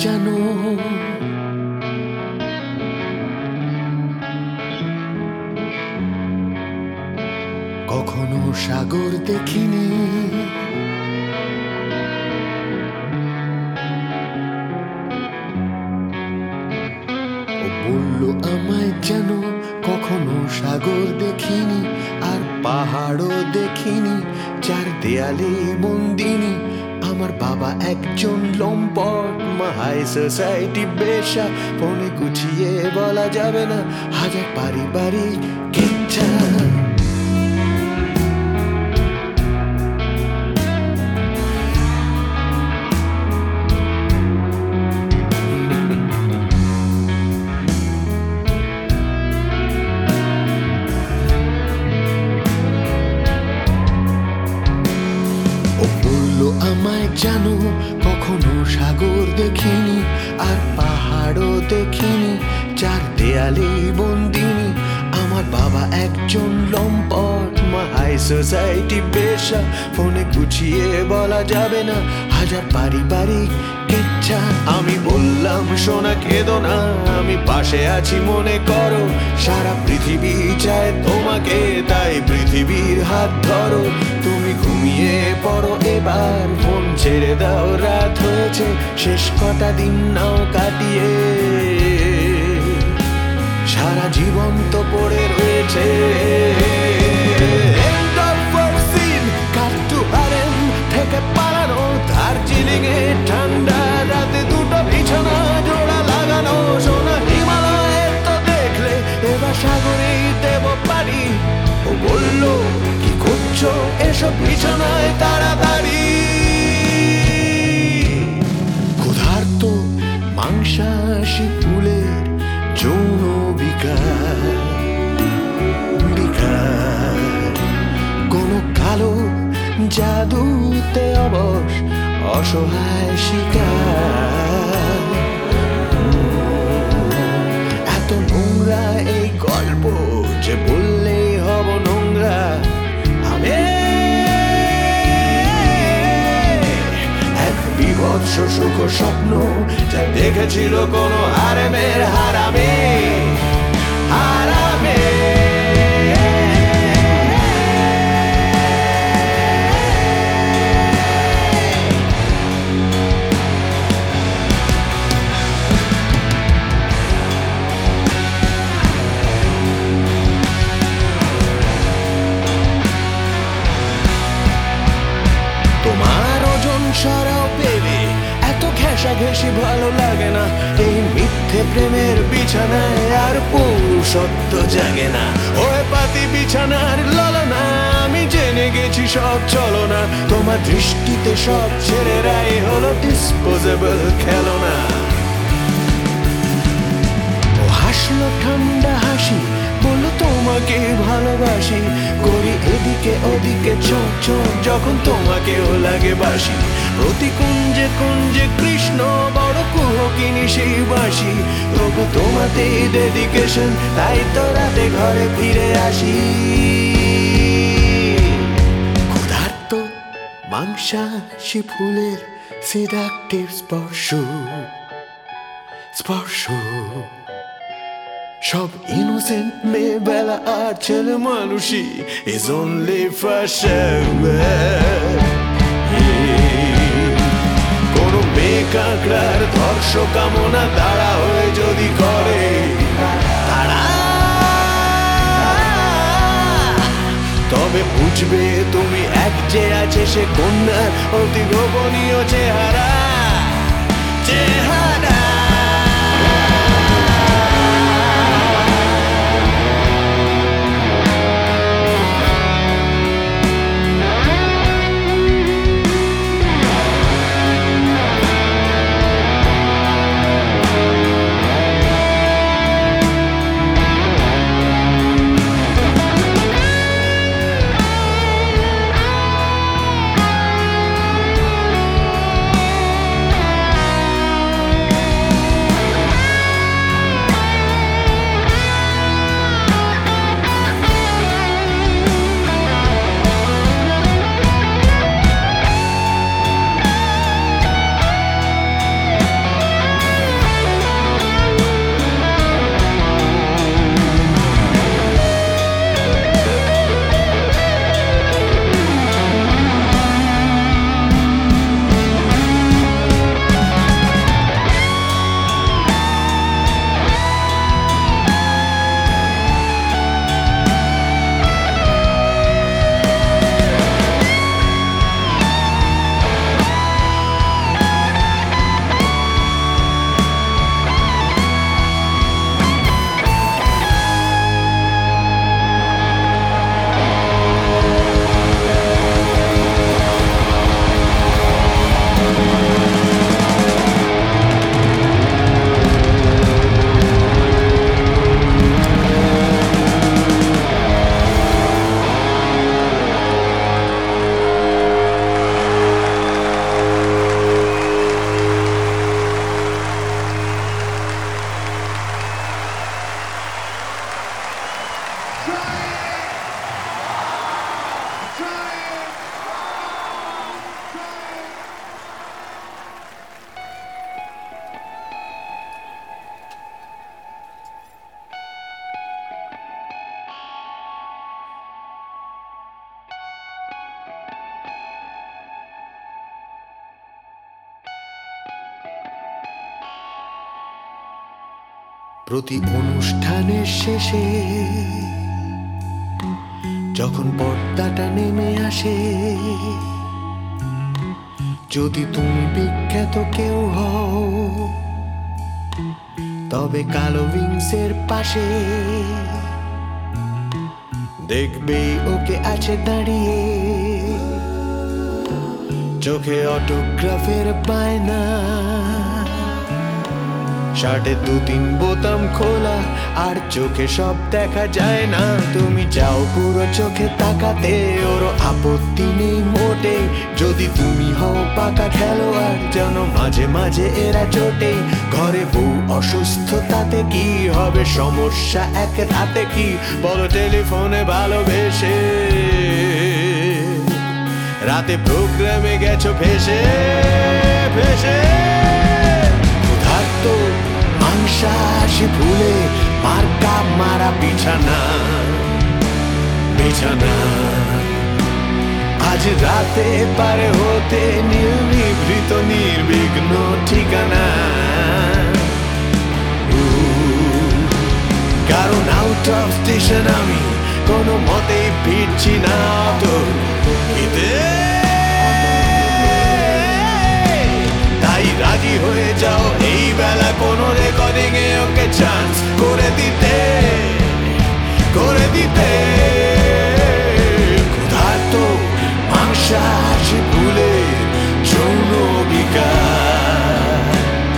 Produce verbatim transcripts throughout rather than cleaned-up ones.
জানো কখনো সাগর দেখিনি, ও বলল আমায় জানো কখনো সাগর দেখিনি, আর পাহাড়ও দেখিনি, চার দেয়ালে বন্দিনী। আমার বাবা একজন লম্পট, মা হাই সোসাইটি বেশা, ফোনে গুছিয়ে বলা যাবে না, হাজার পারিবারিক কিচ্ছা। আমায় জানো কখনো সাগর দেখিনি, আর পাহাড়ও দেখিনি, চার দেয়ালে বন্দিনী। আমার বাবা একজন লম্পট, মা হাই সোসাইটি বেশা, ফোনে গুছিয়ে বলা যাবে না, হাজার পারিবারিক কিচ্ছা। আমি বললাম সোনা কেঁদো না, আমি পাশে আছি মনে করো, সারা পৃথিবী চায় তোমাকে, তাই পৃথিবীর হাত ধরো। তুমি ঘুমিয়ে পড়ো এবার, ফোন ছেড়ে দাও, রাত হয়েছে, শেষ কটা দিন নাও কাটিয়ে, সারা জীবন তো পড়ে রয়েছে। থেকে পালানো দার্জিলিং এ ঠান্ডা রাতে, দুটো বিছানা জোড়া লাগানো, সোনা হিমালয়ে তো দেখলে, এবার সাগরেই দেব পারি। ও বললো কি করছো এসব বিছানায় তাড়াতাড়ি, ক্ষুধার্ত মাংসাশী ফুলের যৌন বিকার, বিকার কোনো কালো জাদুতে অবশ অসহায় শিকার। এত নোংরা এই গল্প যে বললেই হব নোংরা। আমি এক বিভৎস সুখ স্বপ্ন যা দেখেছিল কোনো হারেমের হারামে, হারামে। তোমার ওজন সরাও পেবে, এত ঘেঁষা ঘেঁষি ভালো লাগে না, এই মিথ্যে প্রেমের বিছানায় আর পুরুষত্ব জাগে না। ওই পাতি বিছানার ললনা, আমি জেনে গেছি সব চলো না, তোমার দৃষ্টিতে সব ছেলেরাই হলো ডিসপোজেবল খেলনা। ও হাসলো ঠান্ডা হাসি, বললো তোমাকে ভালোবাসি, করি এদিকে ওদিকে চোখ চোখ, যখন তোমাকেও লাগে বাসি। প্রতি কুঞ্জে কুঞ্জে কৃষ্ণ বড় কুহকিনী সেই বাসি, তবু তোমাতেই ডেডিকেশন, তাই তো রাতে ঘরে ফিরে আসি। ক্ষুধার্ত মাংসাশী ফুলের সিডাকটিভ স্পর্শ, স্পর্শ সব ইনোসেন্ট মেয়েবেলা আর ছেলে মানুষই is only for show। কোনো মেয়ে কাঁকড়ার ধর্ষ কামনা দাঁড়া হয়ে যদি করে, তারা তবে বুঝবে তুমি এক যে আছে সে কন্যার অতি গোপনীয় চেহারা, চেহারা। প্রতি অনুষ্ঠানের শেষে যখন পর্দাটা নেমে আসে, যদি তুমি বিখ্যাত কেউ হও, তবে কালো উইংসের পাশে দেখবে ওকে আছে দাঁড়িয়ে, চোখে অটোগ্রাফের বায়না, শার্টে দু তিন বোতাম খোলা, আর চোখে সব দেখা যায় না। তুমি যাও পুরো চোখে তাকাতে, ওর আপত্তি নেই মোটে, যদি তুমি হও পাকা খেলোয়াড়, যেন মাঝে মাঝে এরা চোটে। ঘরে বউ অসুস্থ, তাতে কি হবে সমস্যা এক রাতে, কি বলো টেলিফোনে ভালোবেসে রাতে প্রোগ্রামে গেছো ভেসে ভেসে। ক্ষুধার্ত মাংসাশী ভুলে মার্কা মারা বিছানা বিছানা, আজ রাতে পারে হতে নীল নিভৃত নির্বিঘ্ন ঠিকানা। কারণ আউট অফ স্টেশন আমি কোনো মতেই ফিরছি না তো হিতে, তাই রাজি হয়ে যাও এই বেলা কোনো রেকর্ডিং এ ওকে চান্স করে দিতে করে দিতে। ক্ষুধার্ত মাংসাশী ভুলে যৌন বিকার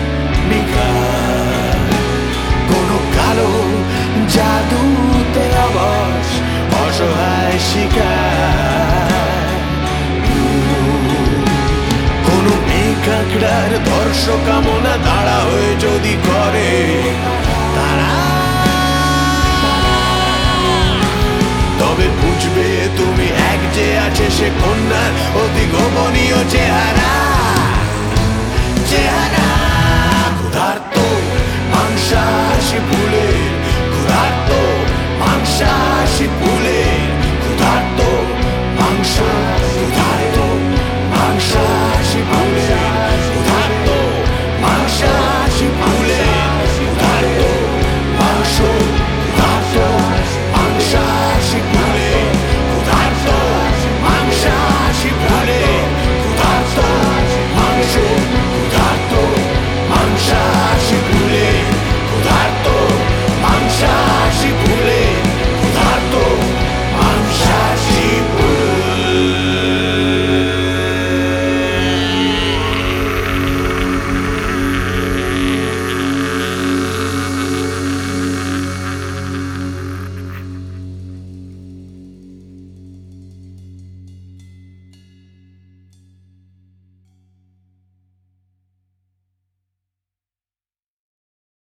বিকার, কোনো কালো জাদুতে অবশ অসহায় শিকার, কোনো মেঘাকড়ার ধর্ষ কামনা দাঁড়া হয়ে যদি করে তারা, তবে বুঝবে তুমি এক যে আছে সে কন্যার অতি গোপনীয় চেহারা চেহারা। ক্ষুধার্ত মাংসাশী ভুলে ক্ষুধার্ত মাংসাশী ভুলে ক্ষুধার্ত মাংস ক্ষুধার্ত